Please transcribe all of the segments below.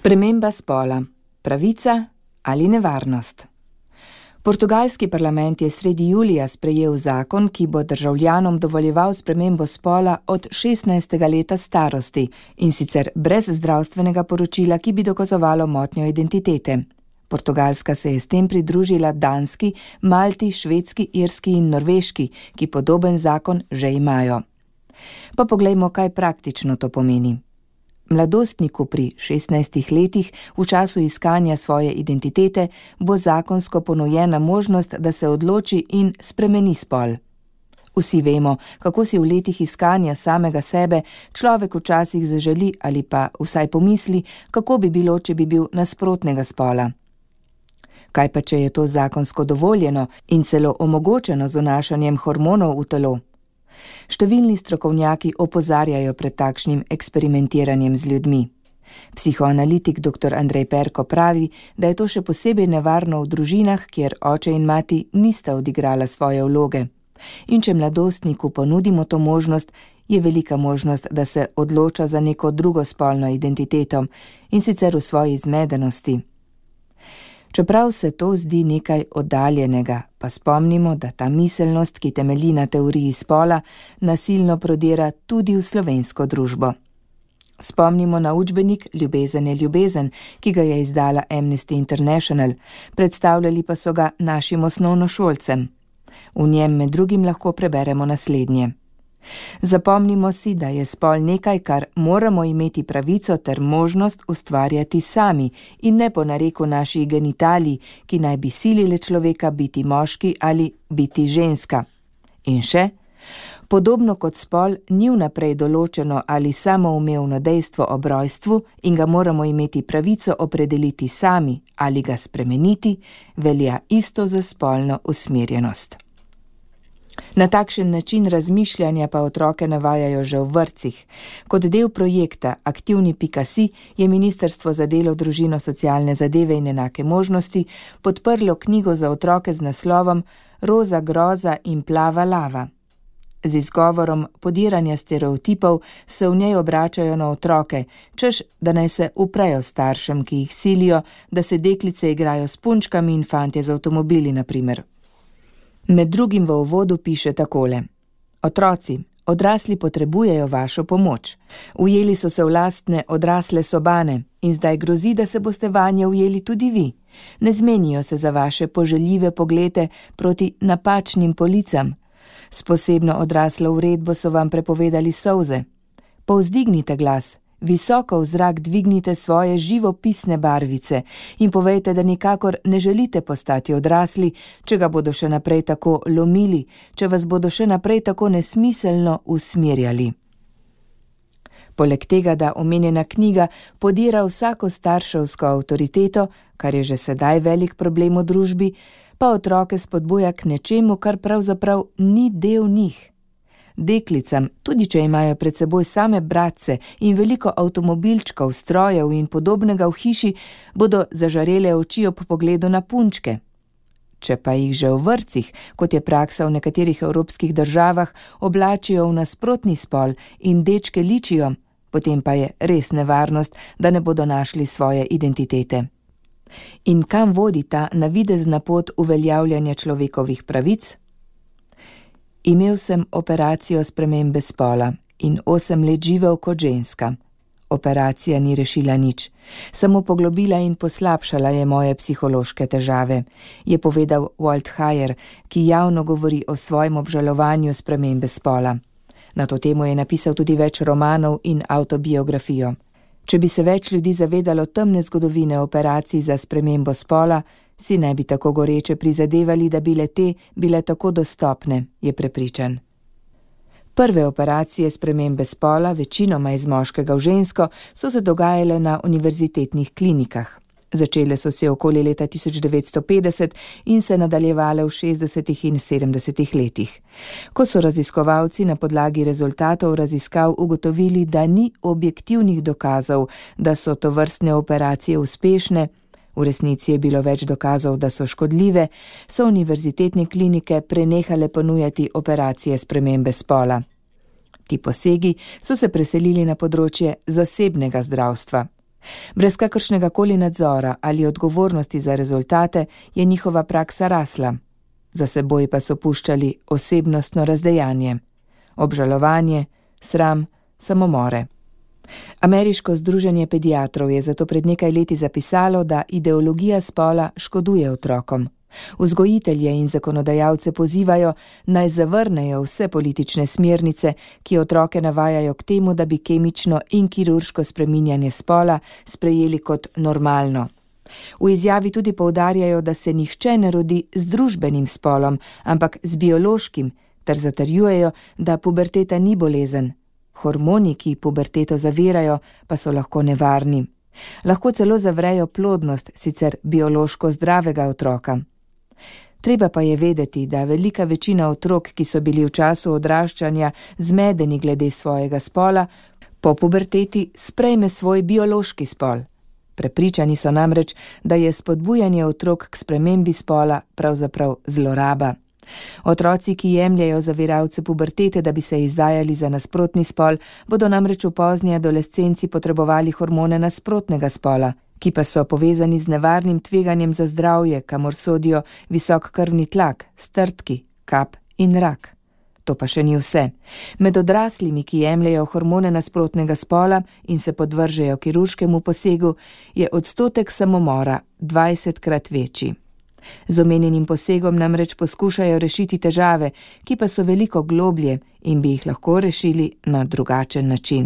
Sprememba spola. Pravica ali nevarnost? Portugalski parlament je sredi julija sprejel zakon, ki bo državljanom dovoljeval spremembo spola od 16. leta starosti, in sicer brez zdravstvenega poročila, ki bi dokazovalo motnjo identitete. Portugalska se je s tem pridružila Danski, Malti, Švedski, Irski in Norveški, ki podoben zakon že imajo. Pa poglejmo, kaj praktično to pomeni. Mladostniku pri 16 letih v času iskanja svoje identitete bo zakonsko ponujena možnost, da se odloči in spremeni spol. Vsi vemo, kako si v letih iskanja samega sebe človek včasih zaželi ali pa vsaj pomisli, kako bi bilo, če bi bil nasprotnega spola. Kaj pa, če je to zakonsko dovoljeno in celo omogočeno z vnašanjem hormonov v telo? Številni strokovnjaki opozarjajo pred takšnim eksperimentiranjem z ljudmi. Psihoanalitik dr. Andrej Perko pravi, da je to še posebej nevarno v družinah, kjer oče in mati nista odigrala svoje vloge. In če mladostniku ponudimo to možnost, je velika možnost, da se odloča za neko drugo spolno identiteto, in sicer v svoji zmedenosti. Čeprav se to zdi nekaj oddaljenega, pa spomnimo, da ta miselnost, ki temelji na teoriji spola, nasilno prodira tudi v slovensko družbo. Spomnimo na učbenik Ljubezen je ljubezen, ki ga je izdala Amnesty International, predstavljali pa so ga našim osnovnošolcem. V njem med drugim lahko preberemo naslednje. Zapomnimo si, da je spol nekaj, kar moramo imeti pravico ter možnost ustvarjati sami in ne po nareku naših genitalij, ki naj bi silile človeka biti moški ali biti ženska. In še, podobno kot spol ni vnaprej določeno ali samoumevno dejstvo ob rojstvu in ga moramo imeti pravico opredeliti sami ali ga spremeniti, velja isto za spolno usmerjenost. Na takšen način razmišljanja pa otroke navajajo že v vrtcih. Kot del projekta Aktivni.si je Ministrstvo za delo, družino, socialne zadeve in enake možnosti podprlo knjigo za otroke z naslovom Roza groza in plava lava. Z izgovorom podiranja stereotipov se v njej obračajo na otroke, češ da naj se uprejo staršem, ki jih silijo, da se deklice igrajo s punčkami in fantje z avtomobili, na primer. Med drugim v uvodu piše takole: Otroci, odrasli potrebujejo vašo pomoč. Ujeli so se v lastne odrasle sobane in zdaj grozi, da se boste vanje ujeli tudi vi. Ne zmenijo se za vaše poželjive poglede proti napačnim policam. S posebno odraslo uredbo so vam prepovedali solze. Povzdignite glas, visoko v zrak dvignite svoje živopisne barvice in povejte, da nikakor ne želite postati odrasli, če ga bodo še naprej tako lomili, če vas bodo še naprej tako nesmiselno usmerjali. Poleg tega, da omenjena knjiga podira vsako starševsko avtoriteto, kar je že sedaj velik problem v družbi, pa otroke spodbuja k nečemu, kar pravzaprav ni del njih. Deklicam, tudi če imajo pred seboj same bratce in veliko avtomobilčkov, strojev in podobnega v hiši, bodo zažarele oči ob pogledu na punčke. Če pa jih že v vrtcih, kot je praksa v nekaterih evropskih državah, oblačijo v nasprotni spol in dečke ličijo, potem pa je res nevarnost, da ne bodo našli svoje identitete. In kam vodi ta navidezna pot uveljavljanja človekovih pravic? Imel sem operacijo spremembe spola in 8 let živel kot ženska. Operacija ni rešila nič, samo poglobila in poslabšala je moje psihološke težave, je povedal Walt Heyer, ki javno govori o svojem obžalovanju spremembe spola. Na to temo je napisal tudi več romanov in avtobiografijo. Če bi se več ljudi zavedalo temne zgodovine operacij za spremembo spola, si ne bi tako goreče prizadevali, da bi le-te bile tako dostopne, je prepričan. Prve operacije spremembe spola, večinoma iz moškega v žensko, so se dogajale na univerzitetnih klinikah. Začele so se okoli leta 1950 in se nadaljevale v 60. in 70. letih. Ko so raziskovalci na podlagi rezultatov raziskav ugotovili, da ni objektivnih dokazov, da so tovrstne operacije uspešne, v resnici je bilo več dokazov, da so škodljive, so univerzitetne klinike prenehale ponujati operacije spremembe spola. Ti posegi so se preselili na področje zasebnega zdravstva. Brez kakršnega koli nadzora ali odgovornosti za rezultate je njihova praksa rasla. Za seboj pa so puščali osebnostno razdejanje, obžalovanje, sram, samomore. Ameriško združenje pediatrov je zato pred nekaj leti zapisalo, da ideologija spola škoduje otrokom. Vzgojitelje in zakonodajalce pozivajo, naj zavrnejo vse politične smernice, ki otroke navajajo k temu, da bi kemično in kirurško spreminjanje spola sprejeli kot normalno. V izjavi tudi poudarjajo, da se nihče ne rodi z družbenim spolom, ampak z biološkim, ter zatrjujejo, da puberteta ni bolezen. Hormoni, ki puberteto zavirajo, pa so lahko nevarni. Lahko celo zavrejo plodnost sicer biološko zdravega otroka. Treba pa je vedeti, da velika večina otrok, ki so bili v času odraščanja zmedeni glede svojega spola, po puberteti sprejme svoj biološki spol. Prepričani so namreč, da je spodbujanje otrok k spremembi spola pravzaprav zloraba. Otroci, ki jemljejo zaviralce pubertete, da bi se izdajali za nasprotni spol, bodo namreč v pozni adolescenci potrebovali hormone nasprotnega spola, ki pa so povezani z nevarnim tveganjem za zdravje, kamor sodijo visok krvni tlak, strdki, kap in rak. To pa še ni vse. Med odraslimi, ki jemljejo hormone nasprotnega spola in se podvržejo kirurškemu posegu, je odstotek samomora 20-krat večji. Z omenjenim posegom namreč poskušajo rešiti težave, ki pa so veliko globlje in bi jih lahko rešili na drugačen način.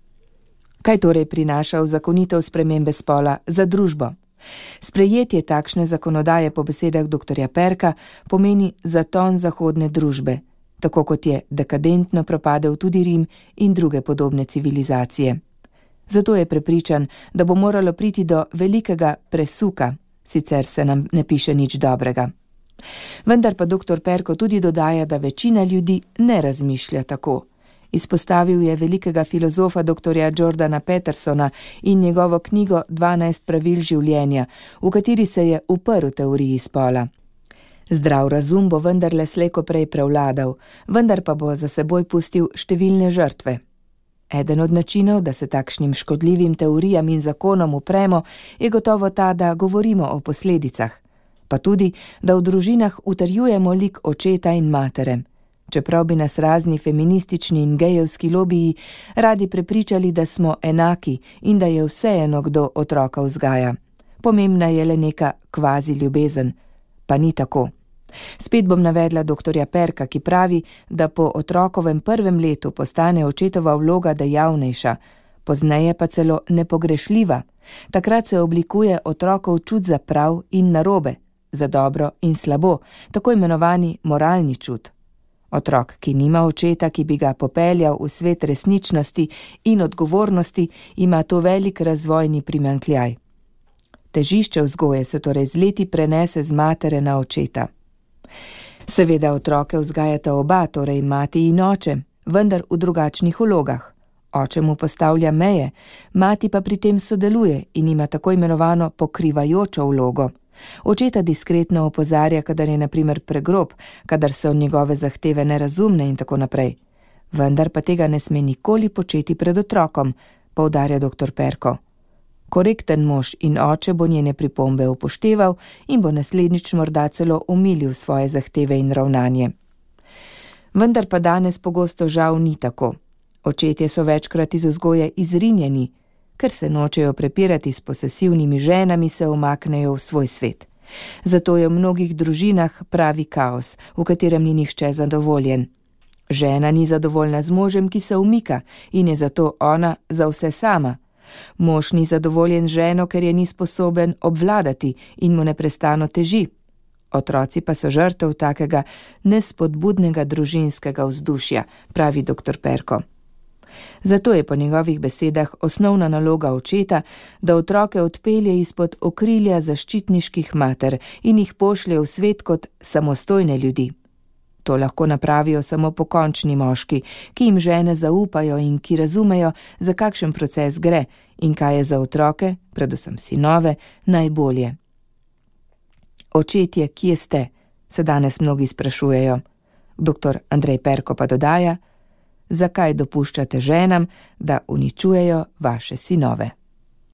Kaj torej prinaša uzakonitev spremembe spola za družbo? Sprejetje takšne zakonodaje po besedah dr. Perka pomeni zaton zahodne družbe, tako kot je dekadentno propadel tudi Rim in druge podobne civilizacije. Zato je prepričan, da bo moralo priti do velikega presuka, sicer se nam ne piše nič dobrega. Vendar pa dr. Perko tudi dodaja, da večina ljudi ne razmišlja tako. Izpostavil je velikega filozofa dr. Jordana Petersona in njegovo knjigo 12 pravil življenja, v kateri se je uprl teoriji spola. Zdrav razum bo vendarle slejko prej prevladal, vendar pa bo za seboj pustil številne žrtve. Eden od načinov, da se takšnim škodljivim teorijam in zakonom upremo, je gotovo ta, da govorimo o posledicah, pa tudi, da v družinah utrjujemo lik očeta in matere. Čeprav bi nas razni feministični in gejevski lobiji radi prepričali, da smo enaki in da je vseeno, kdo otroka vzgaja. Pomembna je le neka kvazi ljubezen, pa ni tako. Spet bom navedla dr. Perka, ki pravi, da po otrokovem prvem letu postane očetova vloga dejavnejša, pozneje pa celo nepogrešljiva. Takrat se oblikuje otrokov čut za prav in narobe, za dobro in slabo, tako imenovani moralni čut. Otrok, ki nima očeta, ki bi ga popeljal v svet resničnosti in odgovornosti, ima to velik razvojni primanjkljaj. Težišče vzgoje se torej z leti prenese z matere na očeta. Seveda otroke vzgajata oba, torej mati in oče, vendar v drugačnih vlogah. Oče mu postavlja meje, mati pa pri tem sodeluje in ima tako imenovano pokrivajočo vlogo. Očeta diskretno opozarja, kadar je na primer pregrob, kadar so njegove zahteve nerazumne in tako naprej. Vendar pa tega ne sme nikoli početi pred otrokom, poudarja dr. Perko. Korekten mož in oče bo njene pripombe upošteval in bo naslednjič morda celo omilil svoje zahteve in ravnanje. Vendar pa danes pogosto žal ni tako. Očetje so večkrat iz vzgoje izrinjeni, ker se nočejo prepirati s posesivnimi ženami, se umaknejo v svoj svet. Zato je v mnogih družinah pravi kaos, v katerem ni nihče zadovoljen. Žena ni zadovoljna z možem, ki se umika in je zato ona za vse sama. Mož ni zadovoljen z ženo, ker je ni sposoben obvladati in mu neprestano teži. Otroci pa so žrtev takega nespodbudnega družinskega vzdušja, pravi dr. Perko. Zato je po njegovih besedah osnovna naloga očeta, da otroke odpelje izpod okrilja zaščitniških mater in jih pošlje v svet kot samostojne ljudi. To lahko napravijo samo pokončni moški, ki jim žene zaupajo in ki razumejo, za kakšen proces gre in kaj je za otroke, predvsem sinove, najbolje. Očetje, kje ste, se danes mnogi sprašujejo. Dr. Andrej Perko pa dodaja, zakaj dopuščate ženam, da uničujejo vaše sinove?